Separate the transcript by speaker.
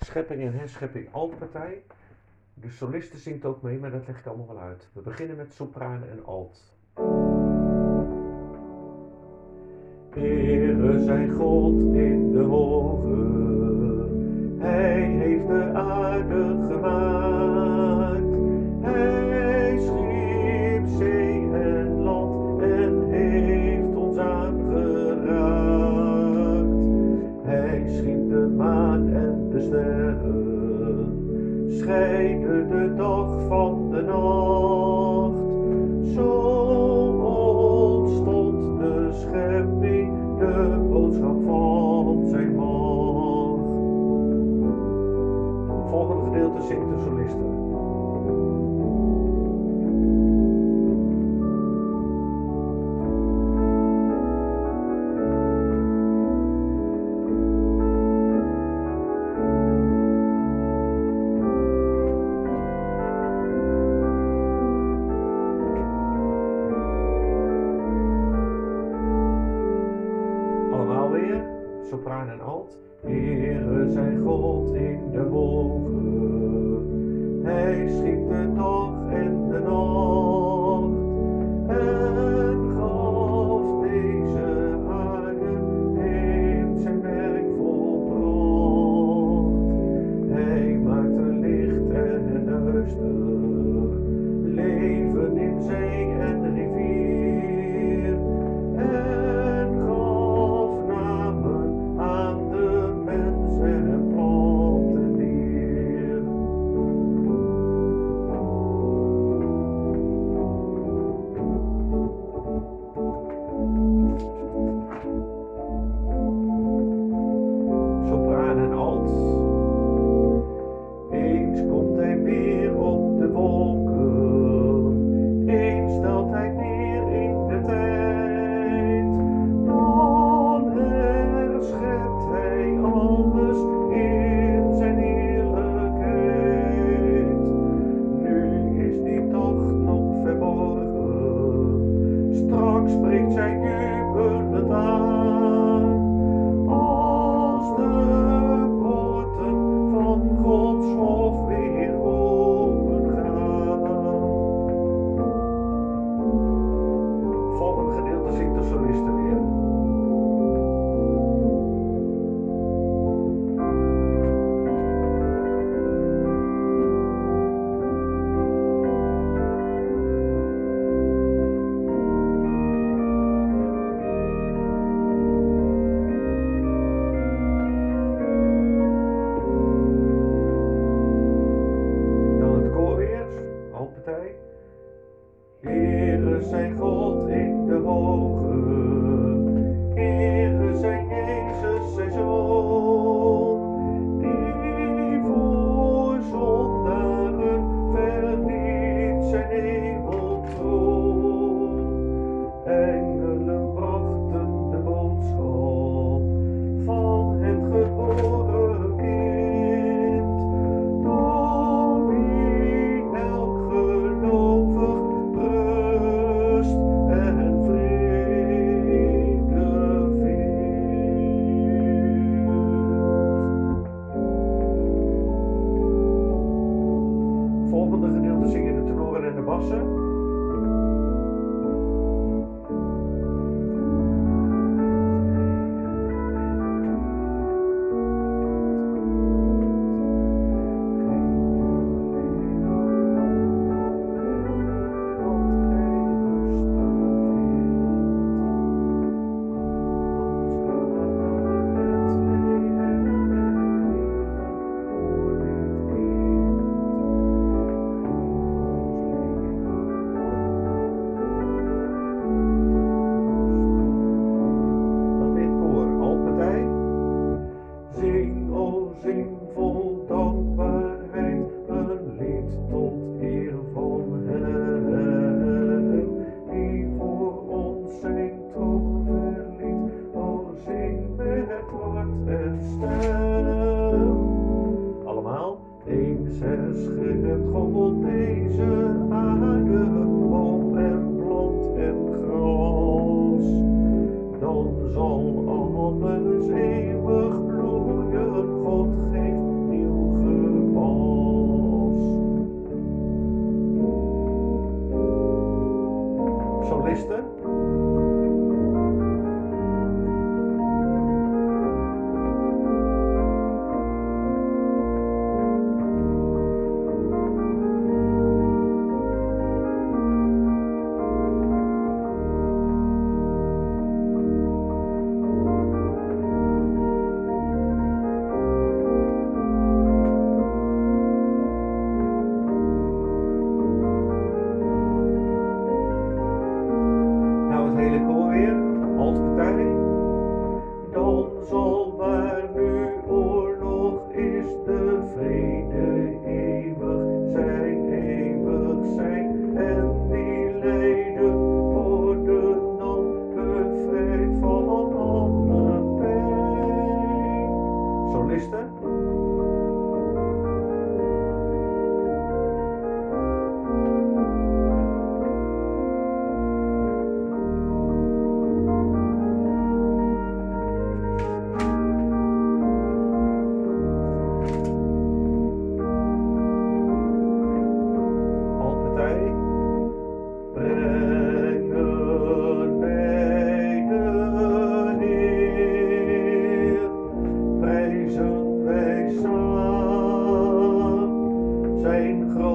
Speaker 1: schepping en herschepping altpartij. De soliste zingt ook mee, maar dat leg ik allemaal wel uit. We beginnen met sopraan en alt. Ere zij God in de hoge, Hij heeft de aarde gemaakt. Hij schiep zee en land en heeft ons aangeraakt. Hij schiep de maan en de sterren, scheidde de dag van de nacht. Zo ontstond de schepping, de boodschap van zijn macht. Volgende gedeelte zingt de soliste. Allemaal weer, sopraan en alt. Ere zij God in de hoge, Hij schiep de dag en de nacht en gaf deze aarde, heeft zijn werk volbracht. Hij maakte licht en duister, leven in zee en rivier en gaf namen aan de mens en plant en dier. Sopraan en alt. Eens komt hij weer op de wolken, eens stelt hij neer in de tijd. Dan herschept hij alles in zijn heerlijkheid. Nu is die dag nog verborgen, straks spreekt zij jubelend aan. Als de poorten van Gods hof weer opengaan. Volgende gedeelte zingt de soliste weer. Dan het koor weer, altpartij. Ere zij God in de hoge, ere zij Jezus zijn Zoon, die voor zondaren verliet zijn hemeltroon. Engelen brachten de boodschap van het geboren kind, door wie elk gelovig rust en vrede vindt. Volgende gedeelte zingen de tenoren en de bassen. Dan dit koor, altpartij. Zing, o zing vol dankbaarheid, een lied tot eer van Hem, die voor ons zijn troon verliet. O zing met hart en stem. Allemaal. Eens herschept God deze aarde, boom en plant en gras. Dan zal alles eeuwig bloeien, God geeft nieuw zijn groot.